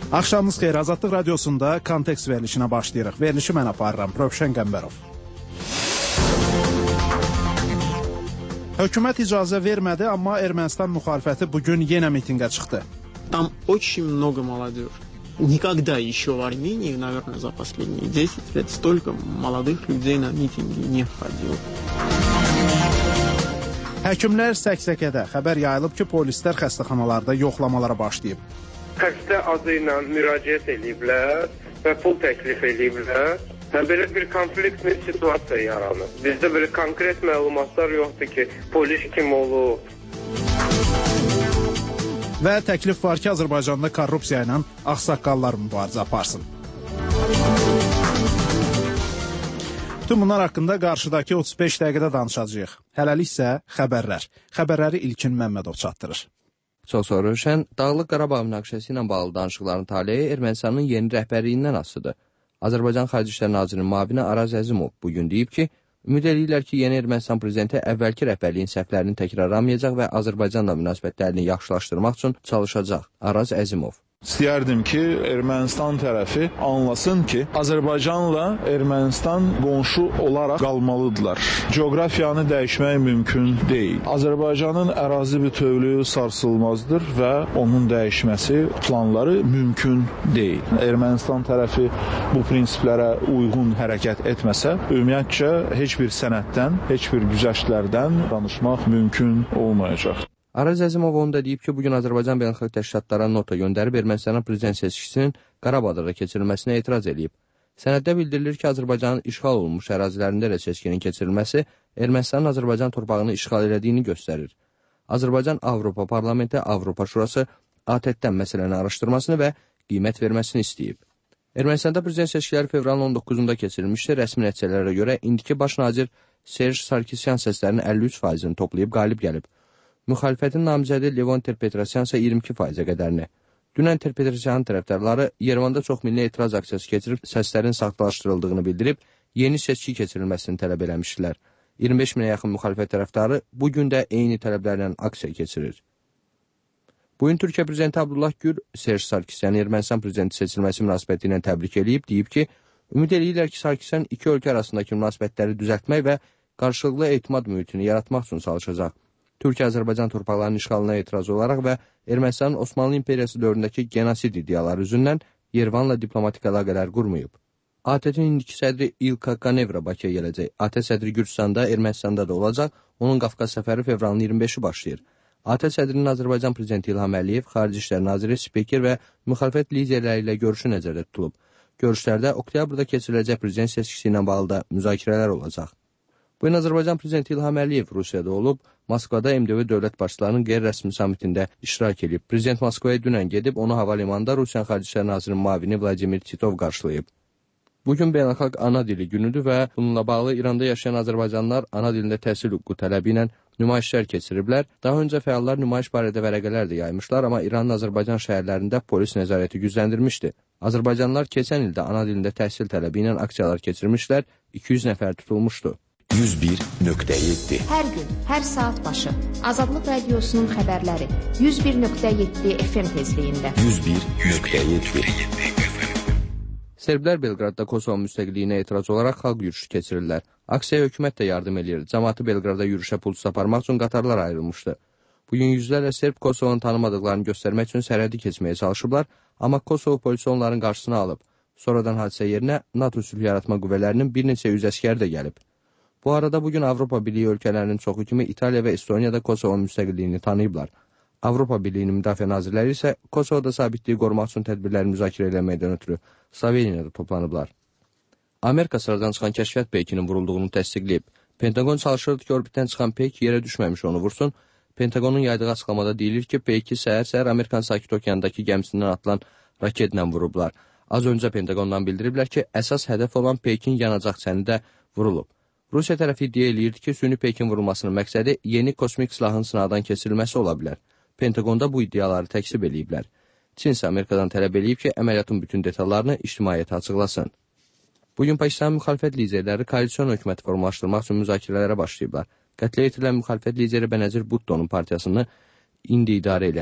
Axşamınız xeyir, Azadlıq Radiosunda Kontekst verilişinə başlayırıq. Verilişi mən aparıram, Rövşən Qəmbərov. Hökumət icazə vermədi, amma Ermənistan müxalifəti bugün yenə mitinqə çıxdı. Там очень много молодежи. Никогда еще в Армении, наверное, за последние 10 лет столько молодых людей на митинги не ходило. Həkimlər səksəkədə xəbər yayılıb ki, polislər xəstəxanalarda yoxlamalara başlayıb. Xəstə adı ilə müraciət ediblər və pul təklif ediblər. Belə bir konflikt situasiya yaranıb. Bizdə belə konkret məlumatlar yoxdur ki, polis kim olub. Və təklif var ki, Azərbaycanda korrupsiya ilə ağsaqqallar mübarizə aparsın. Bütün bunlar haqqında qarşıdakı 35 dəqiqədə danışacağıq. Hələlik isə xəbərlər. Xəbərləri İlkin Məmmədov çatdırır. Çox sağ olun. Dağlıq Qarabağ münaqişəsi ilə bağlı danışıqların taleyi Ermənistanın yeni rəhbərliyindən asılıdır. Azərbaycan Xarici İşlər Nazirinin müavini Araz Əzimov bugün deyib ki, ümid edirlər ki, yeni Ermənistan prezidenti əvvəlki rəhbərliyin səhvlərini təkrarlamayacaq və Azərbaycanla münasibətlərini yaxşılaşdırmaq üçün çalışacaq. Araz Əzimov. İstəyərdim ki, Ermənistan tərəfi anlasın ki, Azərbaycanla Ermənistan qonşu olaraq qalmalıdırlar. Coğrafiyanı dəyişmək mümkün deyil. Azərbaycanın ərazi bütövlüyü sarsılmazdır və onun dəyişməsi planları mümkün deyil. Ermənistan tərəfi bu prinsiplərə uyğun hərəkət etməsə, ümumiyyətcə heç bir sənəddən, heç bir güzəştlərdən danışmaq mümkün olmayacaq. Araz Əzimov onu da deyib ki, bugün Azərbaycan beynəlxalq təşkilatlara nota göndərib Ermənistanın prezident seçkisinin Qarabağda keçirilməsinə etiraz edib. Sənəddə bildirilir ki, Azərbaycanın işğal olunmuş ərazilərində də seçkinin keçirilməsi Ermənistanın Azərbaycan torpağını işğal elədiyini göstərir. Azərbaycan Avropa Parlamenti, Avropa Şurası ATƏT-dən məsələni araşdırmasını və qiymət verməsini istəyib. Ermənistanda prezident seçkiləri fevralın 19-da keçirilmişdir. Rəsmi nəticələrə görə indiki baş nazir Serj Sarkisyan səslərinin 53%-ni toplayıb qalib gəlib. Müxalifətin namizədi Levon Ter-Petrosyan isə 22%-ə qədərini. Dünən Ter-Petrosyanın tərəfdarları Yerevanda çoxmilli etiraz aksiyası keçirib səslərin saxtalaşdırıldığını bildirib, yeni seçki keçirilməsini tələb eləmişdilər. 25 minə yaxın müxalifət tərəfdarı bugün də eyni tələblərlə aksiya keçirir. Bugün Türkiyə prezidenti Abdullah Gül Serj Sarkisyanı Ermənistan prezidenti seçilməsi münasibəti ilə təbrik edib, deyib ki, ümid edirlər ki, Sarkisyan iki ölkə arasındakı münasibətləri düzəltmək və qarşılıqlı etimad mühitini yaratmaq üçün çalışacaq. Türkiyə Azərbaycan torpaqlarının işğalına etiraz olaraq və Ermənistanın Osmanlı İmperiyası dövründəki genosid iddiaları üzündən Yerevanla diplomatik əlaqələr qurmayıb. ATƏT-in indiki sədri İlka Kanevra Bakıya gələcək. ATƏT sədri Gürcüstanda, Ermənistanda da olacaq. Onun Qafqaz səfəri fevralın 25-i başlayır. ATƏT sədrinin Azərbaycan prezidenti İlham Əliyev, Xarici İşlər Naziri, spiker və müxalifət liderləri ilə görüşü nəzərdə tutulub. Görüşlərdə oktyabrda keçiriləcək prezident seçkisi ilə bağlı da müzakirələr olacaq. Bugün Azərbaycan prezidenti İlham Əliyev Rusiyada olub, Moskvada MDV dövlət başçılarının qeyri-rəsmi samitində iştirak edib. Prezident Moskvaya dünən gedib, onu hava limanında Rusiya Xarici İşlər Nazirinin müavini Vladimir Titov qarşılayıb. Bugün beynəlxalq ana dili günüdür və bununla bağlı İranda yaşayan Azərbaycanlılar ana dilində təhsil hüququ tələbi ilə nümayişlər keçiriblər. Daha öncə fəallar nümayiş barədə vərəqələr də yaymışlar, amma İranın Azərbaycan şəhərlərində polis nəzarəti gücləndirmişdi. Azərbaycanlılar keçən ildə ana dilində təhsil tələbi ilə aksiyalar keçirmişlər, 200 nəfər tutulmuşdu. 101.7 Hər gün, hər saat başı Azadlıq Radiosunun xəbərləri 101.7 FM tezliyində 101.7 Serblər Belqradda Kosovo müstəqilliyinə etiraz olaraq xalq yürüyüşü keçirirlər. Aksiyaya hökumət də yardım edir. Cəmaatı Belqrada yürüyüşə pulsuz aparmaq üçün qatarlar ayrılmışdı. Bugün yüzlərlə Serb Kosovonu tanımadıqlarını göstərmək üçün sərhədi keçməyə çalışıblar, amma Kosovo polisi onların qarşısını alıb. Sonradan hadisə yerinə NATO sülh yaratma qüvvələrinin bir neçə yüz əskəri də gəlib. Bu arada bugün Avropa Birliyi ölkələrinin çoxu kimi İtaliya və Estoniyada Kosovo müstəqilliyini tanıyıblar. Avropa Birliyinin müdafiə nazirləri isə Kosovoda sabitliyi qorumaq üçün tədbirləri müzakirə eləməkdən ötürü Sloveniyada toplanıblar. Amerika sıradan çıxan kəşfiyyat Peykinin vurulduğunu təsdiqləyib. Pentagon çalışırdı ki, orbitdən çıxan Peyk yerə düşməmiş onu vursun. Pentagonun yaydığı açıqlamada deyilir ki, Peyki səhər-səhər Amerikan Sakit Okeandakı gəmisindən atılan raketlə vurublar. Az öncə Pentagondan bildiriblər ki, əsas hədəf olan Peykin yanacaq çəni də vurulub. Rusiya tərəfi iddia eləyirdi ki, süni Peykin vurulmasının məqsədi yeni kosmik silahın sınaqdan keçirilməsi ola bilər. Pentagonda bu iddiaları təkzib eləyiblər. Çin isə Amerikadan tələb eləyib ki, əməliyyatın bütün detallarını ictimaiyyətə açıqlasın. Bugün Pakistan müxalifət liderləri koalisyon hökuməti formalaşdırmaq üçün müzakirələrə başlayıblar. Qətlə yetirilən müxalifət lideri Benazir Bhutto'nun partiyasını indi idarə edən